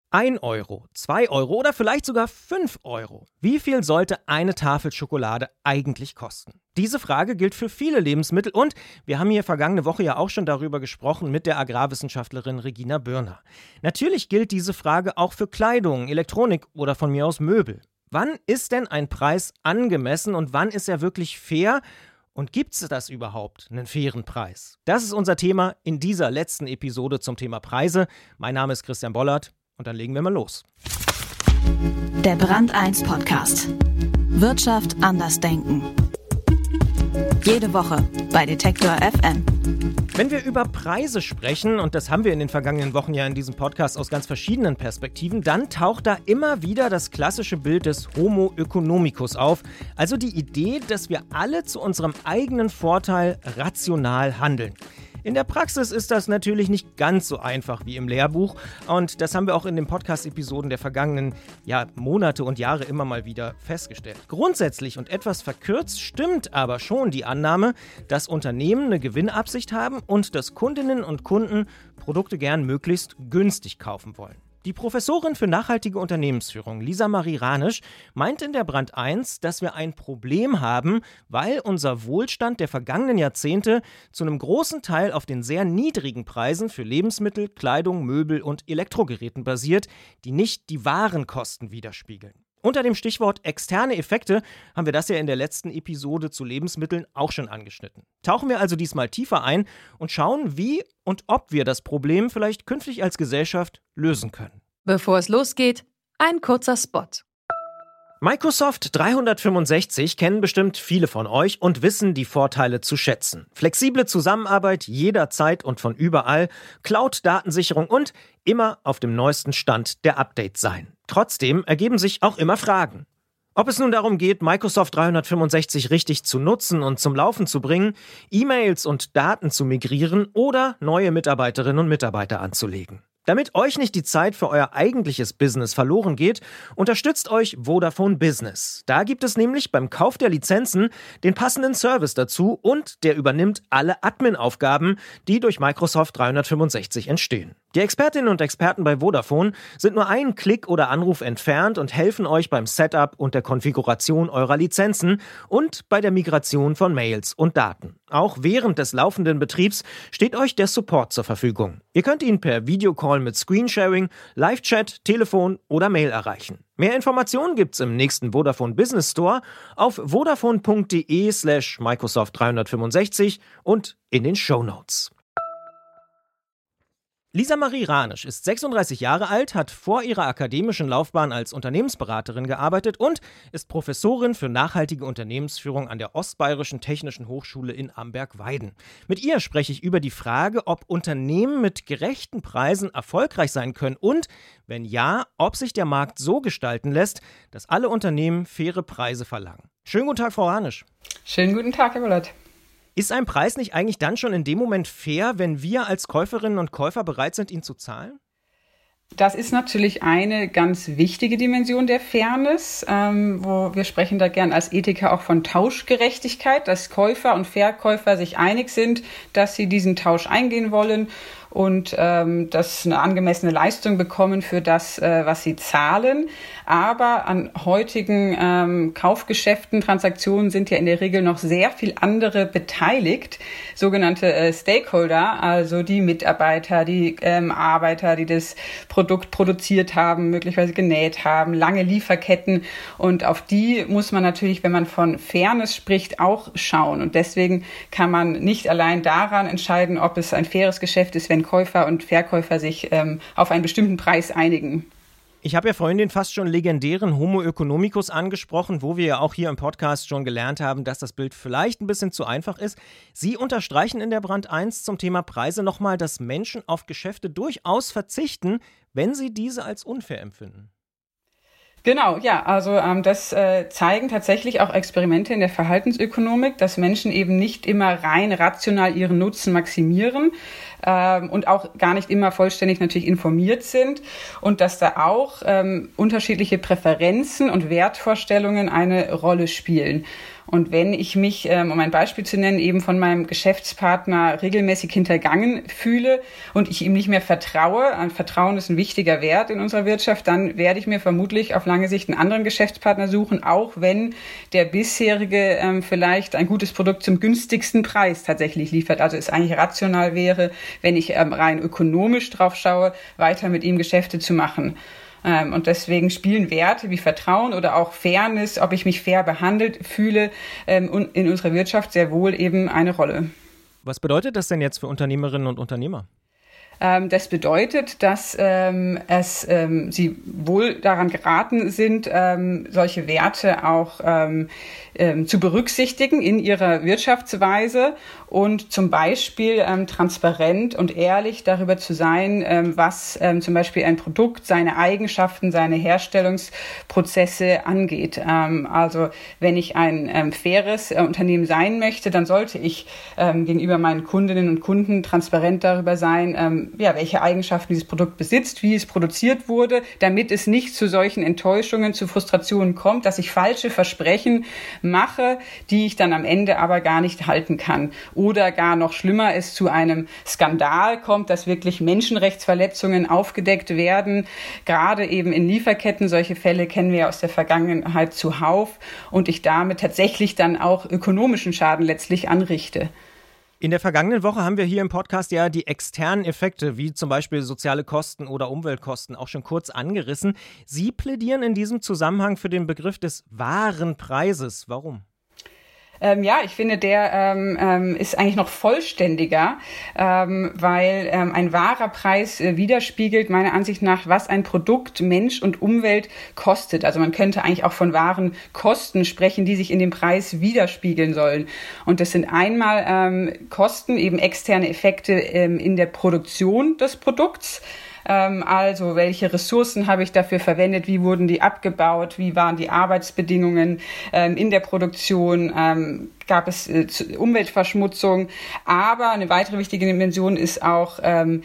1 Euro, 2 Euro oder vielleicht sogar 5 Euro. Wie viel sollte eine Tafel Schokolade eigentlich kosten? Diese Frage gilt für viele Lebensmittel und wir haben hier vergangene Woche ja auch schon darüber gesprochen mit der Agrarwissenschaftlerin Regina Bürner. Natürlich gilt diese Frage auch für Kleidung, Elektronik oder von mir aus Möbel. Wann ist denn ein Preis angemessen und wann ist er wirklich fair? Und gibt es das überhaupt, einen fairen Preis? Das ist unser Thema in dieser letzten Episode zum Thema Preise. Mein Name ist Christian Bollert und dann legen wir mal los. Der Brand 1 Podcast. Wirtschaft anders denken. Jede Woche bei Detektor FM. Wenn wir über Preise sprechen, und das haben wir in den vergangenen Wochen ja in diesem Podcast aus ganz verschiedenen Perspektiven, dann taucht da immer wieder das klassische Bild des Homo economicus auf. Also die Idee, dass wir alle zu unserem eigenen Vorteil rational handeln. In der Praxis ist das natürlich nicht ganz so einfach wie im Lehrbuch und das haben wir auch in den Podcast-Episoden der vergangenen Monate und Jahre immer mal wieder festgestellt. Grundsätzlich und etwas verkürzt stimmt aber schon die Annahme, dass Unternehmen eine Gewinnabsicht haben und dass Kundinnen und Kunden Produkte gern möglichst günstig kaufen wollen. Die Professorin für nachhaltige Unternehmensführung, Lisa Marie Ranisch, meint in der Brand 1, dass wir ein Problem haben, weil unser Wohlstand der vergangenen Jahrzehnte zu einem großen Teil auf den sehr niedrigen Preisen für Lebensmittel, Kleidung, Möbel und Elektrogeräten basiert, die nicht die wahren Kosten widerspiegeln. Unter dem Stichwort externe Effekte haben wir das ja in der letzten Episode zu Lebensmitteln auch schon angeschnitten. Tauchen wir also diesmal tiefer ein und schauen, wie und ob wir das Problem vielleicht künftig als Gesellschaft lösen können. Bevor es losgeht, ein kurzer Spot. Microsoft 365 kennen bestimmt viele von euch und wissen die Vorteile zu schätzen. Flexible Zusammenarbeit jederzeit und von überall, Cloud-Datensicherung und immer auf dem neuesten Stand der Updates sein. Trotzdem ergeben sich auch immer Fragen. Ob es nun darum geht, Microsoft 365 richtig zu nutzen und zum Laufen zu bringen, E-Mails und Daten zu migrieren oder neue Mitarbeiterinnen und Mitarbeiter anzulegen. Damit euch nicht die Zeit für euer eigentliches Business verloren geht, unterstützt euch Vodafone Business. Da gibt es nämlich beim Kauf der Lizenzen den passenden Service dazu und der übernimmt alle Admin-Aufgaben, die durch Microsoft 365 entstehen. Die Expertinnen und Experten bei Vodafone sind nur einen Klick oder Anruf entfernt und helfen euch beim Setup und der Konfiguration eurer Lizenzen und bei der Migration von Mails und Daten. Auch während des laufenden Betriebs steht euch der Support zur Verfügung. Ihr könnt ihn per Videocall mit Screensharing, Live-Chat, Telefon oder Mail erreichen. Mehr Informationen gibt's im nächsten Vodafone Business Store auf vodafone.de/Microsoft 365 und in den Shownotes. Lisa Marie Ranisch ist 36 Jahre alt, hat vor ihrer akademischen Laufbahn als Unternehmensberaterin gearbeitet und ist Professorin für nachhaltige Unternehmensführung an der Ostbayerischen Technischen Hochschule in Amberg-Weiden. Mit ihr spreche ich über die Frage, ob Unternehmen mit gerechten Preisen erfolgreich sein können und, wenn ja, ob sich der Markt so gestalten lässt, dass alle Unternehmen faire Preise verlangen. Schönen guten Tag, Frau Ranisch. Schönen guten Tag, Herr Bollert. Ist ein Preis nicht eigentlich dann schon in dem Moment fair, wenn wir als Käuferinnen und Käufer bereit sind, ihn zu zahlen? Das ist natürlich eine ganz wichtige Dimension der Fairness, wo wir sprechen da gern als Ethiker auch von Tauschgerechtigkeit, dass Käufer und Verkäufer sich einig sind, dass sie diesen Tausch eingehen wollen und dass eine angemessene Leistung bekommen für das, was sie zahlen. Aber an heutigen Kaufgeschäften, Transaktionen sind ja in der Regel noch sehr viel andere beteiligt, sogenannte Stakeholder, also die Mitarbeiter, die Arbeiter, die das Produkt produziert haben, möglicherweise genäht haben, lange Lieferketten. Und auf die muss man natürlich, wenn man von Fairness spricht, auch schauen. Und deswegen kann man nicht allein daran entscheiden, ob es ein faires Geschäft ist, wenn Käufer und Verkäufer sich auf einen bestimmten Preis einigen. Ich habe ja vorhin den fast schon legendären Homo economicus angesprochen, wo wir ja auch hier im Podcast schon gelernt haben, dass das Bild vielleicht ein bisschen zu einfach ist. Sie unterstreichen in der Brand 1 zum Thema Preise nochmal, dass Menschen auf Geschäfte durchaus verzichten, wenn sie diese als unfair empfinden. Genau, ja, also das zeigen tatsächlich auch Experimente in der Verhaltensökonomik, dass Menschen eben nicht immer rein rational ihren Nutzen maximieren und auch gar nicht immer vollständig natürlich informiert sind und dass da auch unterschiedliche Präferenzen und Wertvorstellungen eine Rolle spielen. Und wenn ich mich, um ein Beispiel zu nennen, eben von meinem Geschäftspartner regelmäßig hintergangen fühle und ich ihm nicht mehr vertraue, Vertrauen ist ein wichtiger Wert in unserer Wirtschaft, dann werde ich mir vermutlich auf lange Sicht einen anderen Geschäftspartner suchen, auch wenn der bisherige vielleicht ein gutes Produkt zum günstigsten Preis tatsächlich liefert. Also es eigentlich rational wäre, wenn ich rein ökonomisch drauf schaue, weiter mit ihm Geschäfte zu machen. Und deswegen spielen Werte wie Vertrauen oder auch Fairness, ob ich mich fair behandelt fühle, in unserer Wirtschaft sehr wohl eben eine Rolle. Was bedeutet das denn jetzt für Unternehmerinnen und Unternehmer? Das bedeutet, dass sie wohl daran geraten sind, solche Werte auch zu berücksichtigen in ihrer Wirtschaftsweise und zum Beispiel transparent und ehrlich darüber zu sein, was zum Beispiel ein Produkt, seine Eigenschaften, seine Herstellungsprozesse angeht. Also wenn ich ein faires Unternehmen sein möchte, dann sollte ich gegenüber meinen Kundinnen und Kunden transparent darüber sein, welche Eigenschaften dieses Produkt besitzt, wie es produziert wurde, damit es nicht zu solchen Enttäuschungen, zu Frustrationen kommt, dass ich falsche Versprechen mache, die ich dann am Ende aber gar nicht halten kann. Oder gar noch schlimmer, es zu einem Skandal kommt, dass wirklich Menschenrechtsverletzungen aufgedeckt werden. Gerade eben in Lieferketten, solche Fälle kennen wir ja aus der Vergangenheit zuhauf und ich damit tatsächlich dann auch ökonomischen Schaden letztlich anrichte. In der vergangenen Woche haben wir hier im Podcast ja die externen Effekte, wie zum Beispiel soziale Kosten oder Umweltkosten, auch schon kurz angerissen. Sie plädieren in diesem Zusammenhang für den Begriff des wahren Preises. Warum? Ich finde, der ist eigentlich noch vollständiger, weil ein wahrer Preis widerspiegelt meiner Ansicht nach, was ein Produkt Mensch und Umwelt kostet. Also man könnte eigentlich auch von wahren Kosten sprechen, die sich in dem Preis widerspiegeln sollen. Und das sind einmal Kosten, eben externe Effekte in der Produktion des Produkts. Also welche Ressourcen habe ich dafür verwendet, wie wurden die abgebaut, wie waren die Arbeitsbedingungen in der Produktion, gab es Umweltverschmutzung. Aber eine weitere wichtige Dimension ist auch,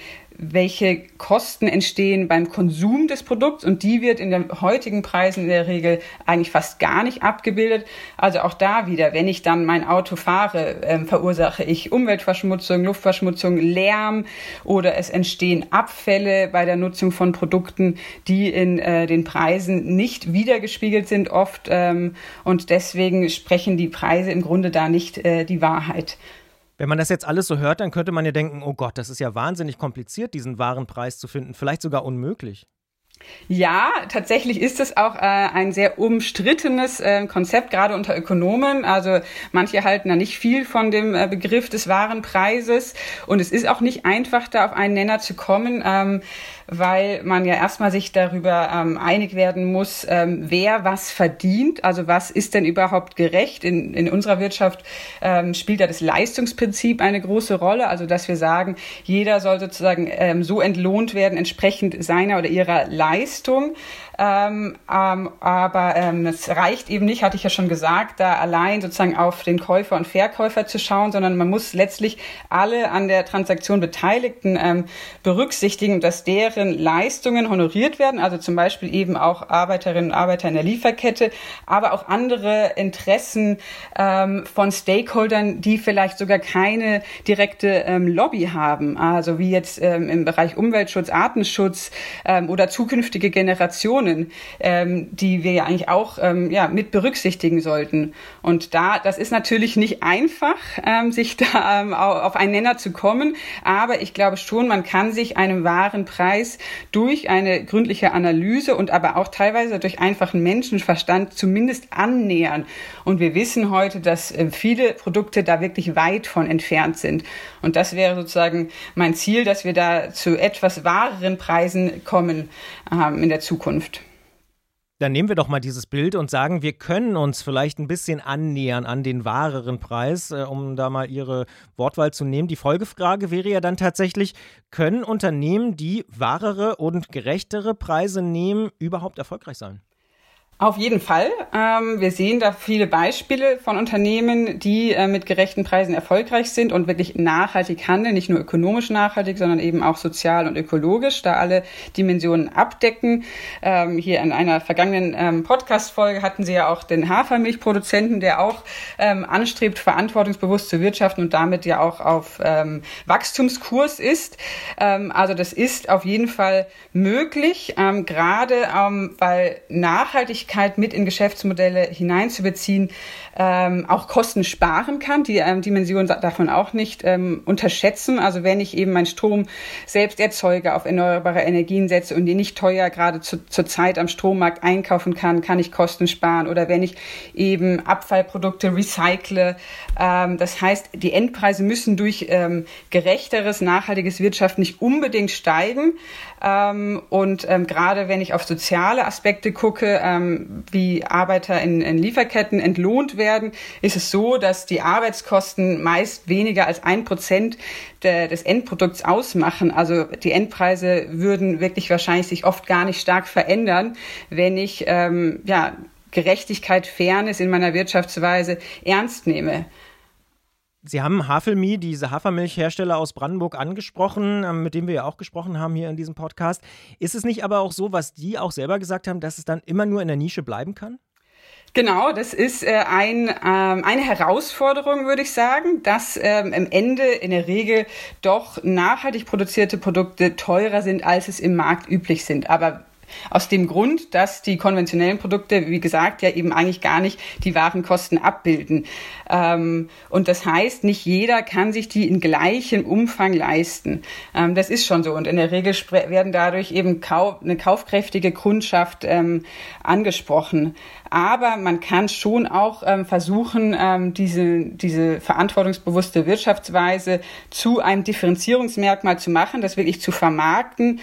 welche Kosten entstehen beim Konsum des Produkts und die wird in den heutigen Preisen in der Regel eigentlich fast gar nicht abgebildet. Also auch da wieder, wenn ich dann mein Auto fahre, verursache ich Umweltverschmutzung, Luftverschmutzung, Lärm oder es entstehen Abfälle bei der Nutzung von Produkten, die in den Preisen nicht wiedergespiegelt sind oft und deswegen sprechen die Preise im Grunde da nicht die Wahrheit. Wenn man das jetzt alles so hört, dann könnte man ja denken, oh Gott, das ist ja wahnsinnig kompliziert, diesen wahren Preis zu finden, vielleicht sogar unmöglich. Ja, tatsächlich ist es auch ein sehr umstrittenes Konzept, gerade unter Ökonomen. Also manche halten da nicht viel von dem Begriff des wahren Preises. Und es ist auch nicht einfach, da auf einen Nenner zu kommen, weil man ja erstmal sich darüber einig werden muss, wer was verdient. Also was ist denn überhaupt gerecht? In unserer Wirtschaft spielt ja das Leistungsprinzip eine große Rolle. Also dass wir sagen, jeder soll sozusagen so entlohnt werden, entsprechend seiner oder ihrer Leistung. Aber es reicht eben nicht, hatte ich ja schon gesagt, da allein sozusagen auf den Käufer und Verkäufer zu schauen, sondern man muss letztlich alle an der Transaktion Beteiligten berücksichtigen, dass deren Leistungen honoriert werden, also zum Beispiel eben auch Arbeiterinnen und Arbeiter in der Lieferkette, aber auch andere Interessen von Stakeholdern, die vielleicht sogar keine direkte Lobby haben, also wie jetzt im Bereich Umweltschutz, Artenschutz oder zukünftige Generationen, die wir ja eigentlich auch mit berücksichtigen sollten. Und das ist natürlich nicht einfach, sich da auf einen Nenner zu kommen, aber ich glaube schon, man kann sich einem wahren Preis durch eine gründliche Analyse und aber auch teilweise durch einfachen Menschenverstand zumindest annähern. Und wir wissen heute, dass viele Produkte da wirklich weit von entfernt sind. Und das wäre sozusagen mein Ziel, dass wir da zu etwas wahreren Preisen kommen in der Zukunft. Dann nehmen wir doch mal dieses Bild und sagen, wir können uns vielleicht ein bisschen annähern an den wahreren Preis, um da mal Ihre Wortwahl zu nehmen. Die Folgefrage wäre ja dann tatsächlich, können Unternehmen, die wahrere und gerechtere Preise nehmen, überhaupt erfolgreich sein? Auf jeden Fall. Wir sehen da viele Beispiele von Unternehmen, die mit gerechten Preisen erfolgreich sind und wirklich nachhaltig handeln, nicht nur ökonomisch nachhaltig, sondern eben auch sozial und ökologisch, da alle Dimensionen abdecken. Hier in einer vergangenen Podcast-Folge hatten Sie ja auch den Hafermilchproduzenten, der auch anstrebt, verantwortungsbewusst zu wirtschaften und damit ja auch auf Wachstumskurs ist. Also das ist auf jeden Fall möglich, gerade weil Nachhaltigkeit mit in Geschäftsmodelle hineinzubeziehen, auch Kosten sparen kann. Die Dimension davon auch nicht unterschätzen. Also wenn ich eben meinen Strom selbst erzeuge, auf erneuerbare Energien setze und die nicht teuer gerade zur Zeit am Strommarkt einkaufen kann ich Kosten sparen. Oder wenn ich eben Abfallprodukte recycle. Das heißt, die Endpreise müssen durch gerechteres, nachhaltiges Wirtschaften nicht unbedingt steigen. Und gerade wenn ich auf soziale Aspekte gucke, wie Arbeiter in Lieferketten entlohnt werden, ist es so, dass die Arbeitskosten meist weniger als 1% des Endprodukts ausmachen. Also die Endpreise würden wirklich wahrscheinlich sich oft gar nicht stark verändern, wenn ich Gerechtigkeit, Fairness in meiner Wirtschaftsweise ernst nehme. Sie haben Hafelmi, diese Hafermilchhersteller aus Brandenburg, angesprochen, mit dem wir ja auch gesprochen haben hier in diesem Podcast. Ist es nicht aber auch so, was die auch selber gesagt haben, dass es dann immer nur in der Nische bleiben kann? Genau, das ist eine Herausforderung, würde ich sagen, dass am Ende in der Regel doch nachhaltig produzierte Produkte teurer sind, als es im Markt üblich sind. Aber aus dem Grund, dass die konventionellen Produkte, wie gesagt, ja eben eigentlich gar nicht die wahren Kosten abbilden. Und das heißt, nicht jeder kann sich die in gleichem Umfang leisten. Das ist schon so. Und in der Regel werden dadurch eben eine kaufkräftige Kundschaft angesprochen. Aber man kann schon auch versuchen, diese verantwortungsbewusste Wirtschaftsweise zu einem Differenzierungsmerkmal zu machen, das wirklich zu vermarkten,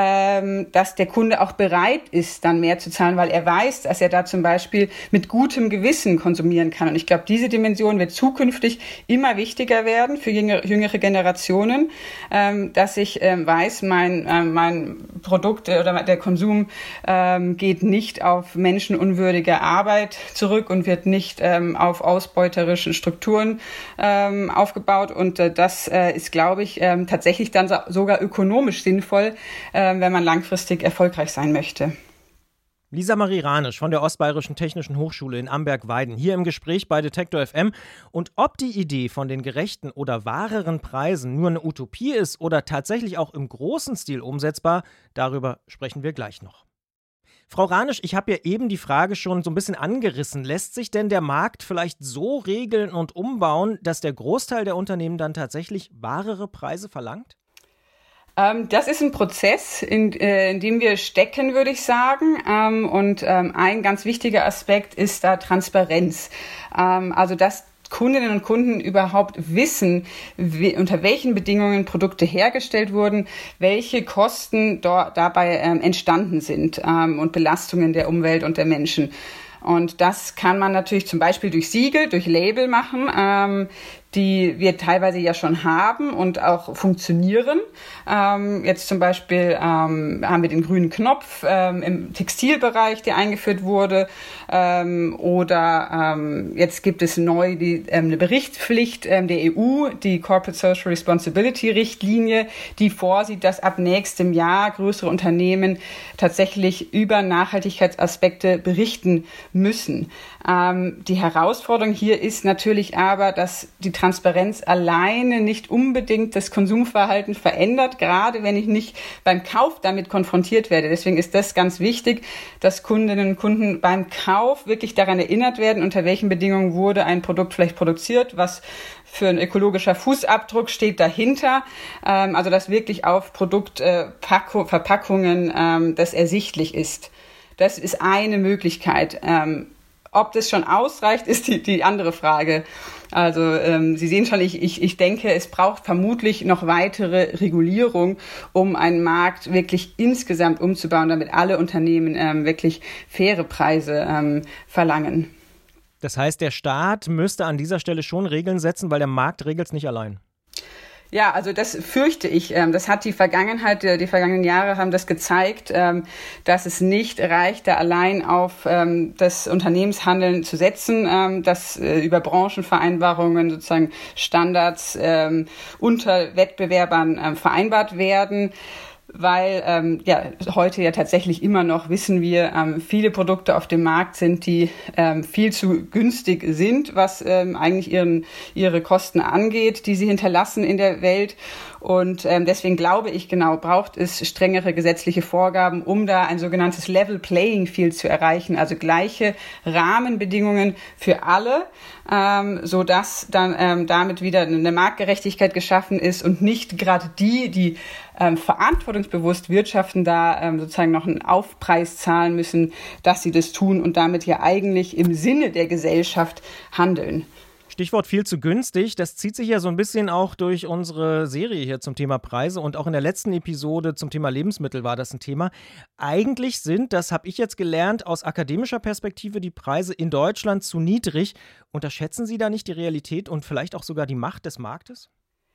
dass der Kunde auch bereit ist, dann mehr zu zahlen, weil er weiß, dass er da zum Beispiel mit gutem Gewissen konsumieren kann. Und ich glaube, diese Dimension wird zukünftig immer wichtiger werden für jüngere Generationen, dass ich weiß, mein Produkt oder der Konsum geht nicht auf menschenunwürdige Arbeit zurück und wird nicht auf ausbeuterischen Strukturen aufgebaut. Und das ist, glaube ich, tatsächlich dann sogar ökonomisch sinnvoll, wenn man langfristig erfolgreich sein möchte. Lisa Marie Ranisch von der Ostbayerischen Technischen Hochschule in Amberg-Weiden hier im Gespräch bei Detektor FM. Und ob die Idee von den gerechten oder wahreren Preisen nur eine Utopie ist oder tatsächlich auch im großen Stil umsetzbar, darüber sprechen wir gleich noch. Frau Ranisch, ich habe ja eben die Frage schon so ein bisschen angerissen. Lässt sich denn der Markt vielleicht so regeln und umbauen, dass der Großteil der Unternehmen dann tatsächlich wahrere Preise verlangt? Das ist ein Prozess, in dem wir stecken, würde ich sagen. Und ein ganz wichtiger Aspekt ist da Transparenz. Also dass Kundinnen und Kunden überhaupt wissen, unter welchen Bedingungen Produkte hergestellt wurden, welche Kosten dabei entstanden sind und Belastungen der Umwelt und der Menschen. Und das kann man natürlich zum Beispiel durch Siegel, durch Label machen, die wir teilweise ja schon haben und auch funktionieren. Jetzt zum Beispiel haben wir den grünen Knopf im Textilbereich, der eingeführt wurde. Oder jetzt gibt es neu eine Berichtspflicht der EU, die Corporate Social Responsibility Richtlinie, die vorsieht, dass ab nächstem Jahr größere Unternehmen tatsächlich über Nachhaltigkeitsaspekte berichten müssen. Die Herausforderung hier ist natürlich aber, dass die Transparenz alleine nicht unbedingt das Konsumverhalten verändert, gerade wenn ich nicht beim Kauf damit konfrontiert werde. Deswegen ist das ganz wichtig, dass Kundinnen und Kunden beim Kauf wirklich daran erinnert werden, unter welchen Bedingungen wurde ein Produkt vielleicht produziert, was für ein ökologischer Fußabdruck steht dahinter. Also dass wirklich auf Produktverpackungen das ersichtlich ist. Das ist eine Möglichkeit. Ob das schon ausreicht, ist die andere Frage. Also Sie sehen schon, ich denke, es braucht vermutlich noch weitere Regulierung, um einen Markt wirklich insgesamt umzubauen, damit alle Unternehmen wirklich faire Preise verlangen. Das heißt, der Staat müsste an dieser Stelle schon Regeln setzen, weil der Markt regelt es nicht allein. Ja, also das fürchte ich. Das hat die Vergangenheit, die vergangenen Jahre haben das gezeigt, dass es nicht reicht, da allein auf das Unternehmenshandeln zu setzen, dass über Branchenvereinbarungen sozusagen Standards unter Wettbewerbern vereinbart werden. Weil heute ja tatsächlich immer noch, wissen wir, viele Produkte auf dem Markt sind, die viel zu günstig sind, was eigentlich ihre Kosten angeht, die sie hinterlassen in der Welt. Und deswegen glaube ich, braucht es strengere gesetzliche Vorgaben, um da ein sogenanntes Level Playing Field zu erreichen, also gleiche Rahmenbedingungen für alle, so dass dann damit wieder eine Marktgerechtigkeit geschaffen ist und nicht gerade die verantwortungsbewusst wirtschaften, da sozusagen noch einen Aufpreis zahlen müssen, dass sie das tun und damit ja eigentlich im Sinne der Gesellschaft handeln. Stichwort viel zu günstig, das zieht sich ja so ein bisschen auch durch unsere Serie hier zum Thema Preise und auch in der letzten Episode zum Thema Lebensmittel war das ein Thema. Eigentlich sind, das habe ich jetzt gelernt, aus akademischer Perspektive die Preise in Deutschland zu niedrig. Unterschätzen Sie da nicht die Realität und vielleicht auch sogar die Macht des Marktes?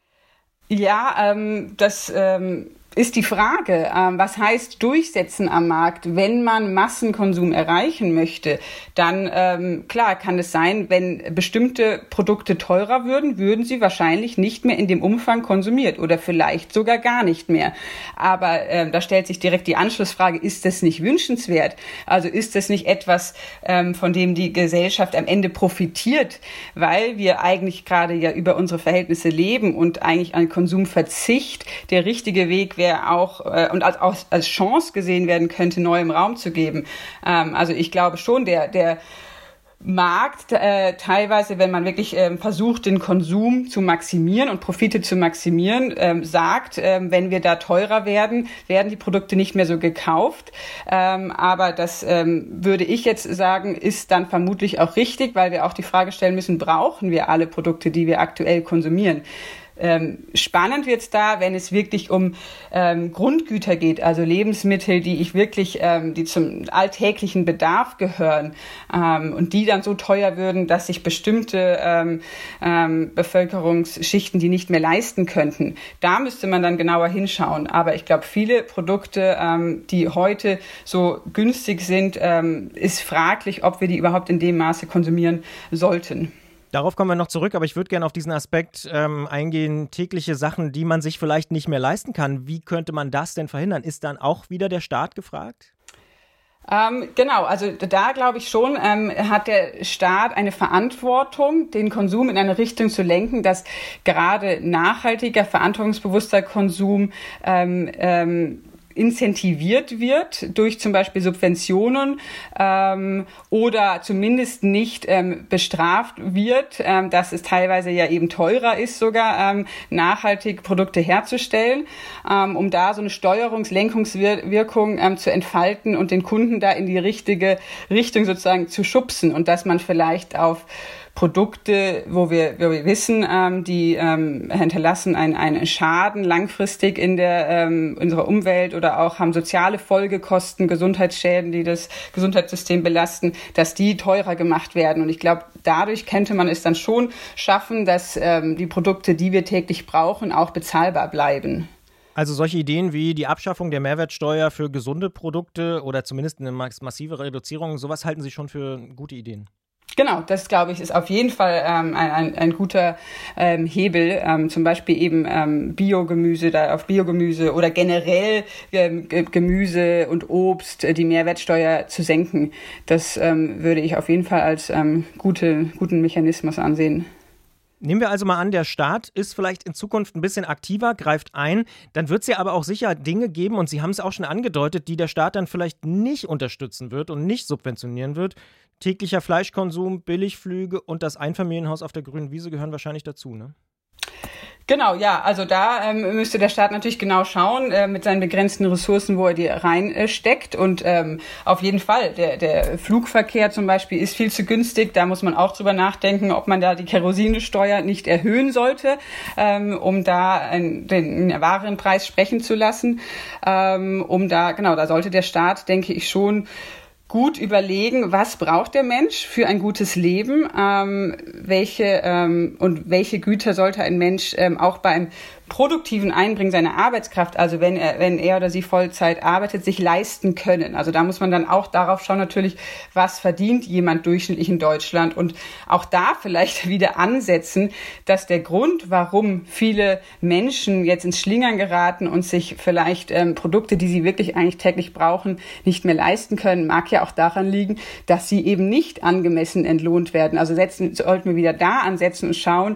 Ja, das ist die Frage, was heißt durchsetzen am Markt? Wenn man Massenkonsum erreichen möchte, dann klar kann es sein, wenn bestimmte Produkte teurer würden sie wahrscheinlich nicht mehr in dem Umfang konsumiert oder vielleicht sogar gar nicht mehr. Aber da stellt sich direkt die Anschlussfrage, ist das nicht wünschenswert? Also ist das nicht etwas, von dem die Gesellschaft am Ende profitiert, weil wir eigentlich gerade ja über unsere Verhältnisse leben und eigentlich ein Konsumverzicht der richtige Weg wäre, auch und als Chance gesehen werden könnte, neuem Raum zu geben. Also ich glaube schon, der Markt teilweise, wenn man wirklich versucht, den Konsum zu maximieren und Profite zu maximieren, sagt, wenn wir da teurer werden die Produkte nicht mehr so gekauft. Aber das würde ich jetzt sagen, ist dann vermutlich auch richtig, weil wir auch die Frage stellen müssen, brauchen wir alle Produkte, die wir aktuell konsumieren? Spannend wird's da, wenn es wirklich um Grundgüter geht, also Lebensmittel, die ich wirklich, die zum alltäglichen Bedarf gehören und die dann so teuer würden, dass sich bestimmte Bevölkerungsschichten die nicht mehr leisten könnten. Da müsste man dann genauer hinschauen. Aber ich glaube, viele Produkte, die heute so günstig sind, ist fraglich, ob wir die überhaupt in dem Maße konsumieren sollten. Darauf kommen wir noch zurück, aber ich würde gerne auf diesen Aspekt eingehen, tägliche Sachen, die man sich vielleicht nicht mehr leisten kann. Wie könnte man das denn verhindern? Ist dann auch wieder der Staat gefragt? Genau, also da glaube ich schon, hat der Staat eine Verantwortung, den Konsum in eine Richtung zu lenken, dass gerade nachhaltiger, verantwortungsbewusster Konsum incentiviert wird durch zum Beispiel Subventionen oder zumindest nicht bestraft wird, dass es teilweise ja eben teurer ist, sogar nachhaltig Produkte herzustellen, um da so eine Lenkungswirkung zu entfalten und den Kunden da in die richtige Richtung sozusagen zu schubsen und dass man vielleicht auf Produkte, wo wir wissen, die hinterlassen einen Schaden langfristig in unserer Umwelt oder auch haben soziale Folgekosten, Gesundheitsschäden, die das Gesundheitssystem belasten, dass die teurer gemacht werden. Und ich glaube, dadurch könnte man es dann schon schaffen, dass die Produkte, die wir täglich brauchen, auch bezahlbar bleiben. Also solche Ideen wie die Abschaffung der Mehrwertsteuer für gesunde Produkte oder zumindest eine massive Reduzierung, sowas halten Sie schon für gute Ideen? Genau, das glaube ich ist auf jeden Fall ein guter Hebel, zum Beispiel eben Biogemüse oder generell Gemüse und Obst die Mehrwertsteuer zu senken. Das würde ich auf jeden Fall als guten Mechanismus ansehen. Nehmen wir also mal an, der Staat ist vielleicht in Zukunft ein bisschen aktiver, greift ein. Dann wird es ja aber auch sicher Dinge geben, und Sie haben es auch schon angedeutet, die der Staat dann vielleicht nicht unterstützen wird und nicht subventionieren wird. Täglicher Fleischkonsum, Billigflüge und das Einfamilienhaus auf der grünen Wiese gehören wahrscheinlich dazu, ne? Genau, ja, also da müsste der Staat natürlich genau schauen mit seinen begrenzten Ressourcen, wo er die reinsteckt und auf jeden Fall, der Flugverkehr zum Beispiel ist viel zu günstig, da muss man auch drüber nachdenken, ob man da die Kerosinsteuer nicht erhöhen sollte, um da den wahren Preis sprechen zu lassen, da sollte der Staat, denke ich, schon gut überlegen, was braucht der Mensch für ein gutes Leben, welche Güter sollte ein Mensch auch beim produktiven Einbringen seiner Arbeitskraft, also wenn er oder sie Vollzeit arbeitet, sich leisten können. Also da muss man dann auch darauf schauen natürlich, was verdient jemand durchschnittlich in Deutschland und auch da vielleicht wieder ansetzen, dass der Grund, warum viele Menschen jetzt ins Schlingern geraten und sich vielleicht Produkte, die sie wirklich eigentlich täglich brauchen, nicht mehr leisten können, mag ja auch daran liegen, dass sie eben nicht angemessen entlohnt werden. Also sollten wir wieder da ansetzen und schauen,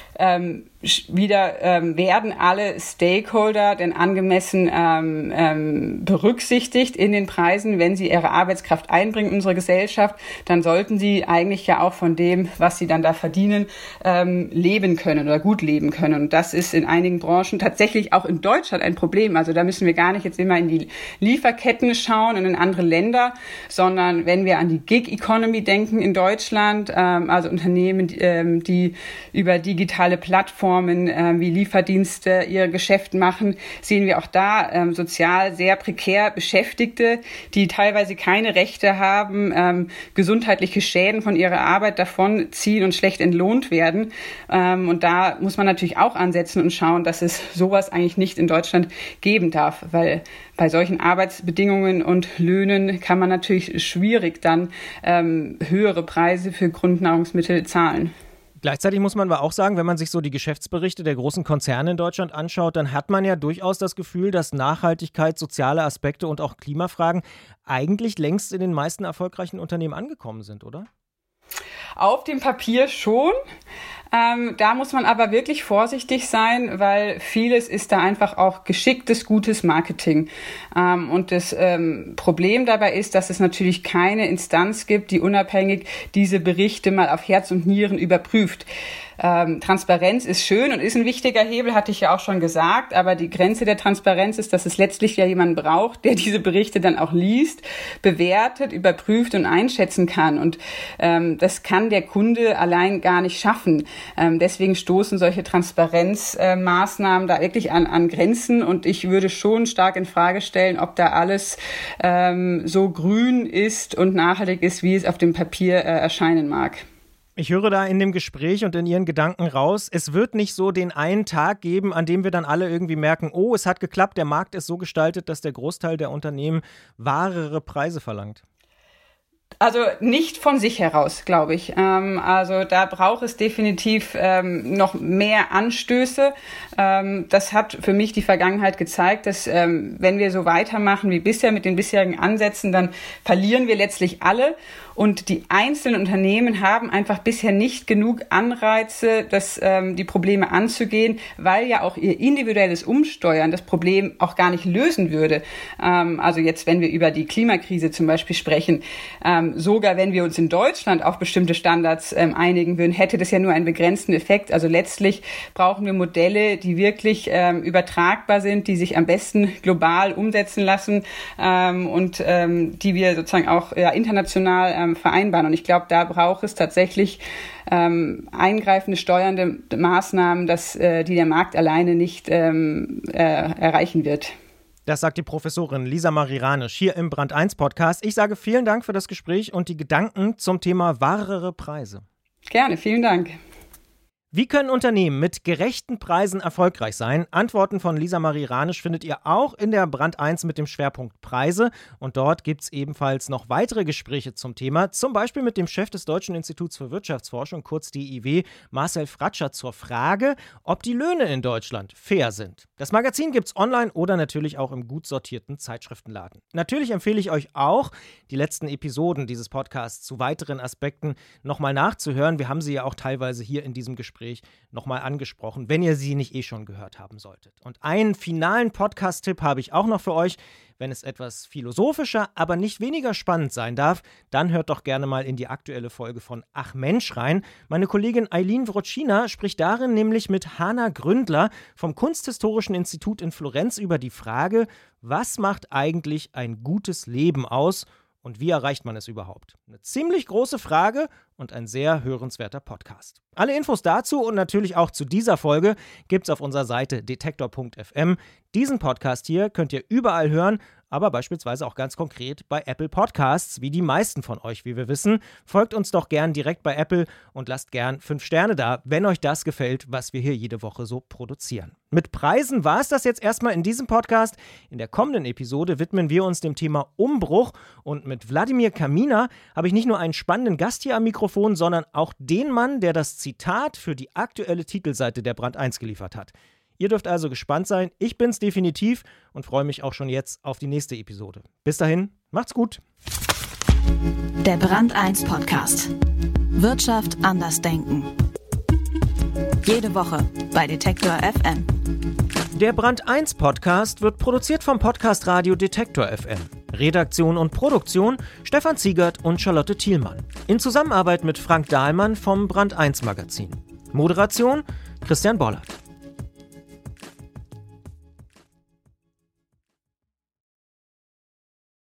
werden alle Stakeholder denn angemessen berücksichtigt in den Preisen, wenn sie ihre Arbeitskraft einbringen in unsere Gesellschaft, dann sollten sie eigentlich ja auch von dem, was sie dann da verdienen, leben können oder gut leben können. Und das ist in einigen Branchen tatsächlich auch in Deutschland ein Problem. Also da müssen wir gar nicht jetzt immer in die Lieferketten schauen und in andere Länder, sondern wenn wir an die Gig-Economy denken in Deutschland, also Unternehmen, die über digitale Plattformen wie Lieferdienste ihr Geschäft machen, sehen wir auch da sozial sehr prekär Beschäftigte, die teilweise keine Rechte haben, gesundheitliche Schäden von ihrer Arbeit davon ziehen und schlecht entlohnt werden. Und da muss man natürlich auch ansetzen und schauen, dass es sowas eigentlich nicht in Deutschland geben darf, weil bei solchen Arbeitsbedingungen und Löhnen kann man natürlich schwierig dann höhere Preise für Grundnahrungsmittel zahlen. Gleichzeitig muss man aber auch sagen, wenn man sich so die Geschäftsberichte der großen Konzerne in Deutschland anschaut, dann hat man ja durchaus das Gefühl, dass Nachhaltigkeit, soziale Aspekte und auch Klimafragen eigentlich längst in den meisten erfolgreichen Unternehmen angekommen sind, oder? Auf dem Papier schon. Da muss man aber wirklich vorsichtig sein, weil vieles ist da einfach auch geschicktes, gutes Marketing. Und das Problem dabei ist, dass es natürlich keine Instanz gibt, die unabhängig diese Berichte mal auf Herz und Nieren überprüft. Transparenz ist schön und ist ein wichtiger Hebel, hatte ich ja auch schon gesagt, aber die Grenze der Transparenz ist, dass es letztlich ja jemanden braucht, der diese Berichte dann auch liest, bewertet, überprüft und einschätzen kann. Und das kann der Kunde allein gar nicht schaffen. Deswegen stoßen solche Transparenzmaßnahmen da wirklich an Grenzen und ich würde schon stark in Frage stellen, ob da alles so grün ist und nachhaltig ist, wie es auf dem Papier erscheinen mag. Ich höre da in dem Gespräch und in Ihren Gedanken raus, es wird nicht so den einen Tag geben, an dem wir dann alle irgendwie merken, oh, es hat geklappt, der Markt ist so gestaltet, dass der Großteil der Unternehmen wahrere Preise verlangt. Also nicht von sich heraus, glaube ich. Also da braucht es definitiv noch mehr Anstöße. Das hat für mich die Vergangenheit gezeigt, dass wenn wir so weitermachen wie bisher mit den bisherigen Ansätzen, dann verlieren wir letztlich alle. Und die einzelnen Unternehmen haben einfach bisher nicht genug Anreize, die Probleme anzugehen, weil ja auch ihr individuelles Umsteuern das Problem auch gar nicht lösen würde. Also jetzt, wenn wir über die Klimakrise zum Beispiel sprechen, sogar wenn wir uns in Deutschland auf bestimmte Standards einigen würden, hätte das ja nur einen begrenzten Effekt. Also letztlich brauchen wir Modelle, die wirklich übertragbar sind, die sich am besten global umsetzen lassen und die wir sozusagen auch international vereinbaren. Und ich glaube, da braucht es tatsächlich eingreifende, steuernde Maßnahmen, die der Markt alleine nicht erreichen wird. Das sagt die Professorin Lisa Marie Ranisch hier im Brand 1 Podcast. Ich sage vielen Dank für das Gespräch und die Gedanken zum Thema wahrere Preise. Gerne, vielen Dank. Wie können Unternehmen mit gerechten Preisen erfolgreich sein? Antworten von Lisa Marie Ranisch findet ihr auch in der Brand 1 mit dem Schwerpunkt Preise. Und dort gibt es ebenfalls noch weitere Gespräche zum Thema, zum Beispiel mit dem Chef des Deutschen Instituts für Wirtschaftsforschung, kurz DIW, Marcel Fratscher, zur Frage, ob die Löhne in Deutschland fair sind. Das Magazin gibt es online oder natürlich auch im gut sortierten Zeitschriftenladen. Natürlich empfehle ich euch auch, die letzten Episoden dieses Podcasts zu weiteren Aspekten nochmal nachzuhören. Wir haben sie ja auch teilweise hier in diesem Gespräch nochmal angesprochen, wenn ihr sie nicht schon gehört haben solltet. Und einen finalen Podcast-Tipp habe ich auch noch für euch. Wenn es etwas philosophischer, aber nicht weniger spannend sein darf, dann hört doch gerne mal in die aktuelle Folge von Ach Mensch rein. Meine Kollegin Eileen Wrocina spricht darin nämlich mit Hanna Gründler vom Kunsthistorischen Institut in Florenz über die Frage, was macht eigentlich ein gutes Leben aus? Und wie erreicht man es überhaupt? Eine ziemlich große Frage und ein sehr hörenswerter Podcast. Alle Infos dazu und natürlich auch zu dieser Folge gibt's auf unserer Seite detektor.fm. Diesen Podcast hier könnt ihr überall hören, aber beispielsweise auch ganz konkret bei Apple Podcasts, wie die meisten von euch, wie wir wissen. Folgt uns doch gern direkt bei Apple und lasst gern 5 Sterne da, wenn euch das gefällt, was wir hier jede Woche so produzieren. Mit Preisen war es das jetzt erstmal in diesem Podcast. In der kommenden Episode widmen wir uns dem Thema Umbruch und mit Wladimir Kaminer habe ich nicht nur einen spannenden Gast hier am Mikrofon, sondern auch den Mann, der das Zitat für die aktuelle Titelseite der Brand 1 geliefert hat. Ihr dürft also gespannt sein. Ich bin's definitiv und freue mich auch schon jetzt auf die nächste Episode. Bis dahin, macht's gut. Der Brand 1 Podcast. Wirtschaft anders denken. Jede Woche bei Detektor FM. Der Brand 1 Podcast wird produziert vom Podcast Radio Detektor FM. Redaktion und Produktion Stefan Ziegert und Charlotte Thielmann. In Zusammenarbeit mit Frank Dahlmann vom Brand 1 Magazin. Moderation Christian Bollert.